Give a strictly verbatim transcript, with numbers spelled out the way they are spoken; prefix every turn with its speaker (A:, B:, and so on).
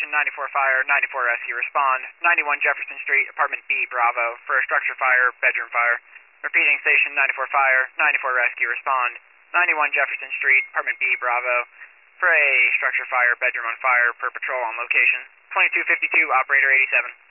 A: ninety-four fire, ninety-four rescue, respond. ninety-one Jefferson Street, apartment B, Bravo, for a structure fire, bedroom fire. Repeating, station ninety-four fire, ninety-four rescue, respond. ninety-one Jefferson Street, apartment B, Bravo, for a structure fire, bedroom on fire, per patrol on location. twenty-two fifty-two, operator eighty-seven.